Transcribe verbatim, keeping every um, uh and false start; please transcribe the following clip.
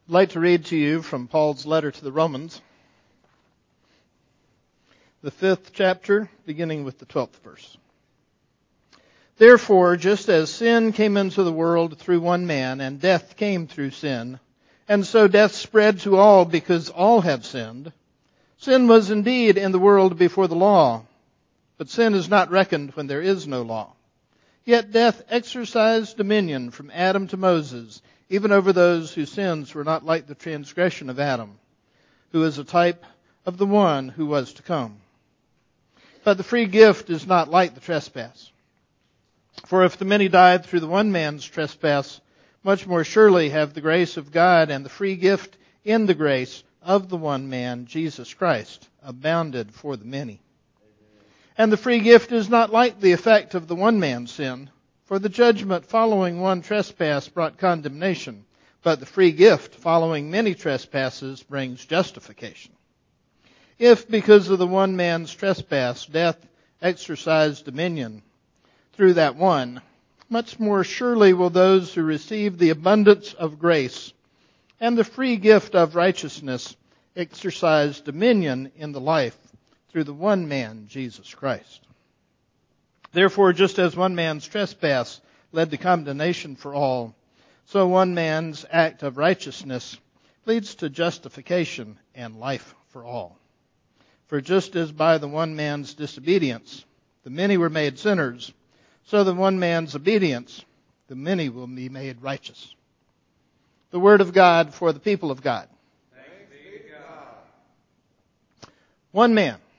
I'd like to read to you from Paul's letter to the Romans, the fifth chapter, beginning with the twelfth verse. Therefore, just as sin came into the world through one man, and death came through sin, and so death spread to all because all have sinned. Sin was indeed in the world before the law, but sin is not reckoned when there is no law. Yet death exercised dominion from Adam to Moses, even over those whose sins were not like the transgression of Adam, who is a type of the one who was to come. But the free gift is not like the trespass. For if the many died through the one man's trespass, much more surely have the grace of God and the free gift in the grace of the one man, Jesus Christ, abounded for the many. And the free gift is not like the effect of the one man's sin. For the judgment following one trespass brought condemnation, but the free gift following many trespasses brings justification. If because of the one man's trespass death exercised dominion through that one, much more surely will those who receive the abundance of grace and the free gift of righteousness exercise dominion in the life through the one man, Jesus Christ. Therefore, just as one man's trespass led to condemnation for all, so one man's act of righteousness leads to justification and life for all. For just as by the one man's disobedience the many were made sinners, so the one man's obedience the many will be made righteous. The word of God for the people of God. Thanks be to God. One man